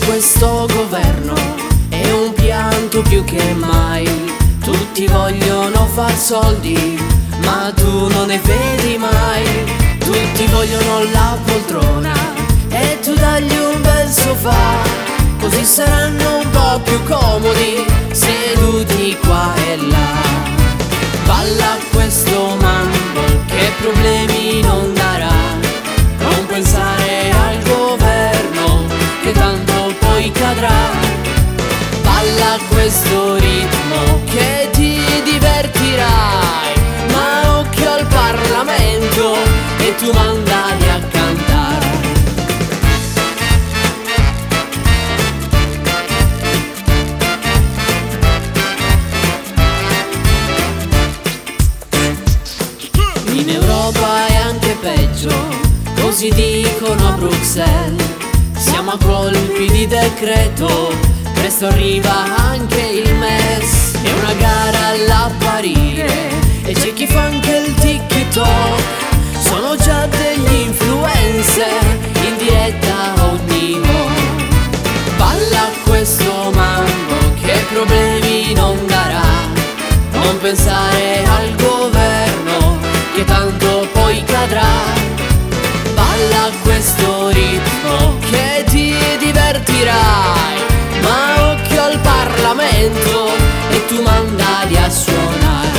questo governo è un pianto più che mai. Tutti vogliono far soldi, ma tu non ne vedi mai. Tutti vogliono la poltrona e tu dagli un bel sofà, così saranno un po' più comodi seduti qua e là. Balla questo mambo che problemi non darà. Non pensare al governo che tanto poi cadrà. Balla questo ritmo che ti divertirai, ma occhio al Parlamento e tu mandali a cantare. In Europa è anche peggio, così dicono a Bruxelles. Siamo a colpi di decreto, presto arriva anche il MES. È una gara all'apparire e c'è chi fa anche il TikTok. Sono già degli influencer in diretta ogni ora. Balla questo mambo che problemi non darà. Non pensare al governo che tanto poi cadrà. Balla questo ritmo che ti divertirai, ma occhio al Parlamento e tu mandali a suonare.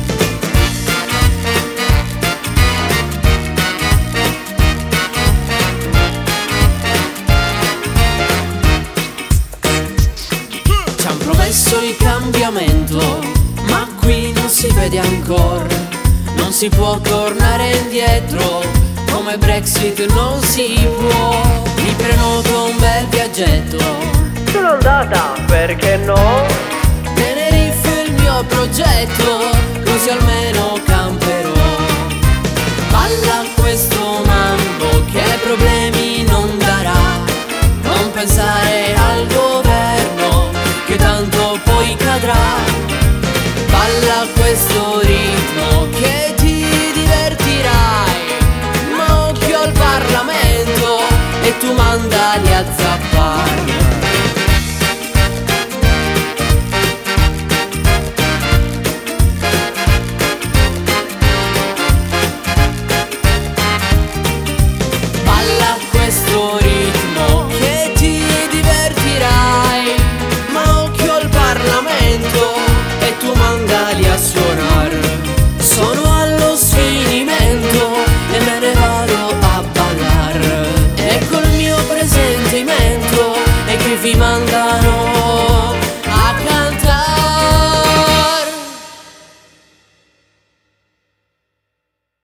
Ci han promesso il cambiamento, ma qui non si vede ancora. Non si può tornare indietro, come Brexit non si può. Mi prenoto un bel viaggetto. Sono andata, perché no? Tenerife è il mio progetto, così almeno camperò. Balla questo mambo che problemi